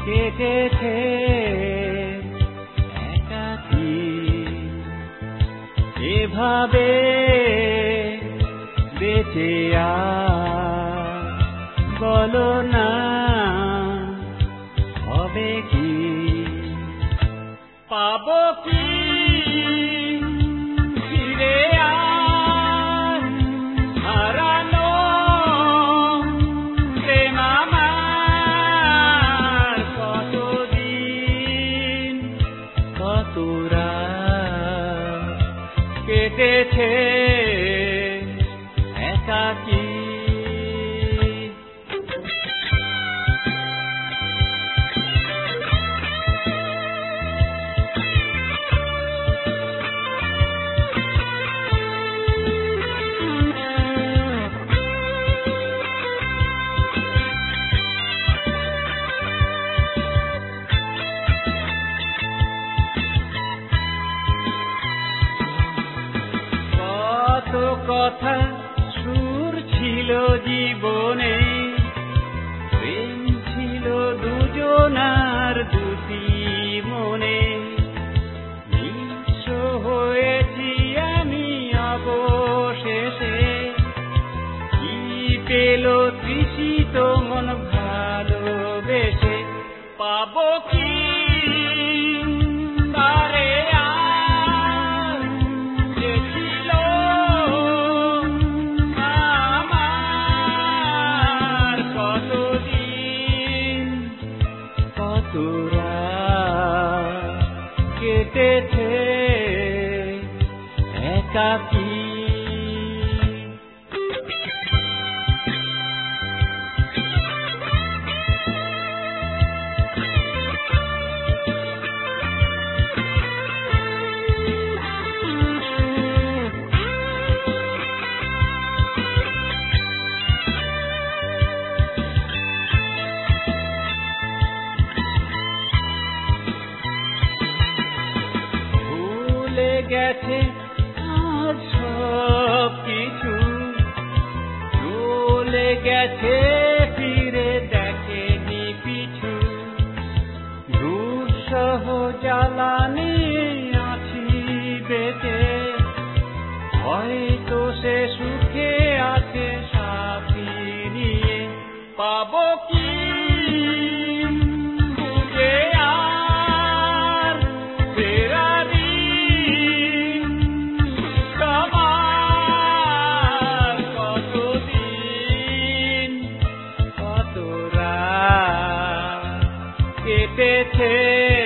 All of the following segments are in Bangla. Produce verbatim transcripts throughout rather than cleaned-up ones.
কেটেছে একাকী এভাবে বেঁচে আর বলো না হবে কি পাবো কি ফিরে আর হারানো প্রেম আমার কতদিন কত রাত কেটেছে একাকী কথা সুর ছিল জীবনে প্রেম ছিল দুজনার দুটি মনে নিঃস্ব হয়েছি আমি অবশেষে কি পেল তৃষিত মন ভালোবেসে পাবো কি কেটেছে একাকী গেছে আর সব কিছু চলে গেছে ফিরে দেখেনি পিছু দুঃসহ জ্বালানি আছি বেঁচে হয়তো সে সুখে আছে সাথী নিয়ে পাবো কি কেটেছে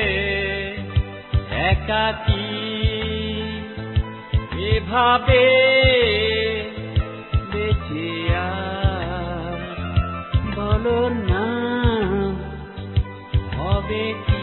একাকী এভাবে বেঁচে আর বলো না হবে কি